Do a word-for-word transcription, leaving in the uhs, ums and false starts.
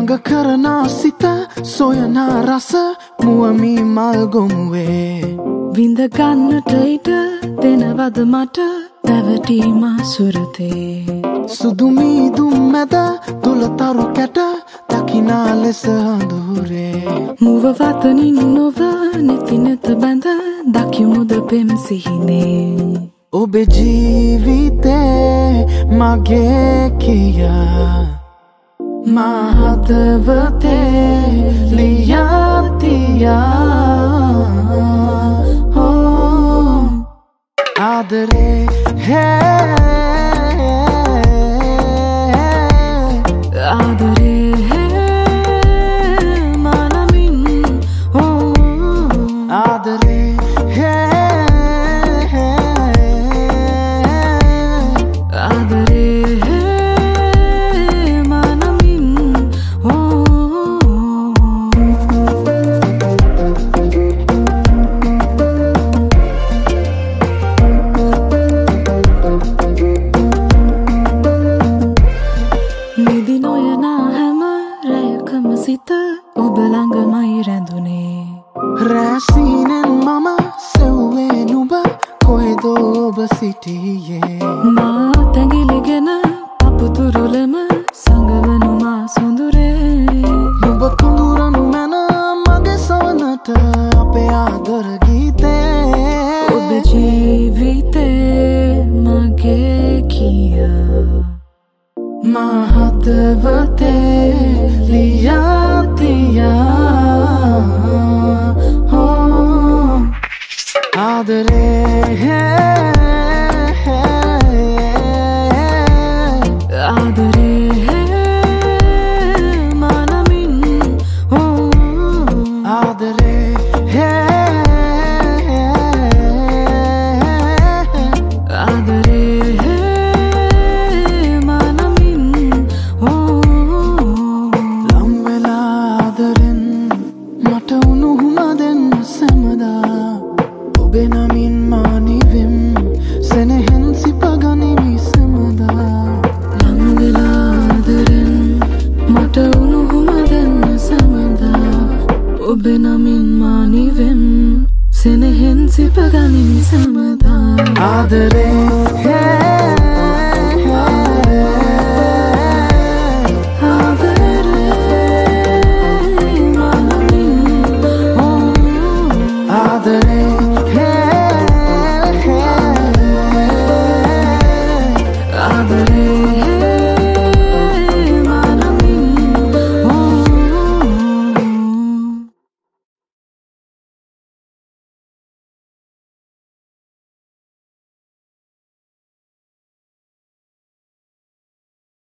ළඟ කරන සිත සොයන රස මුවමි මල් ගොමුවේ විඳ ගන්නට ඉඩ දෙනවද මට දැවටීම සුරතේ සුදුමීදුම් මැද දුලතරු කැට දකිනා ලෙස අඳුරේ මුව වතනින් නොව නෙති නෙත බැඳ දකිමුද පෙම් සිහිනේ ඔබේ ජීවිතේ මගේ කියා මහතවතේ ලියතියා ආදරේ හේ ආදරේ හේ මනමින් ආදරේ හේ ආදරේ හේ මනමින් නිදි නොයනා හැම රැයකම සිත ඔබ ළඟමයි රැඳුනේ රැසීනෙන් මම සෙව්වේ නුඹ කොහෙදෝ ඔබ සිටියේ මා තැඟිලිගෙන අපතුරුලම සඟවනු මා සොඳුරේ නුඹ කොඳුරනු මැන මගේ සවනට අපේ ආදර ගීතේ ඔබ ජීවිතේ මගේ කියා මහතවතේ ලියතියා ආදරේ ආදරේ හේ මනමින් ආදරේ ආදරේ හේ මනමින් ලම් වෙලා ආදරෙන් මට උණුහුම දෙන්න සැමදා ඔබේ නමින් මා නිවෙම් සෙනෙහෙන් සිපගනිමි සැමදා ලම් වෙලා ආදරෙන් මට උණුහුම දෙන්න සැමදා ඔබේ නමින් මා නිවෙම් සෙනෙහෙන් සිපගනිමි සැමදා ආදරේ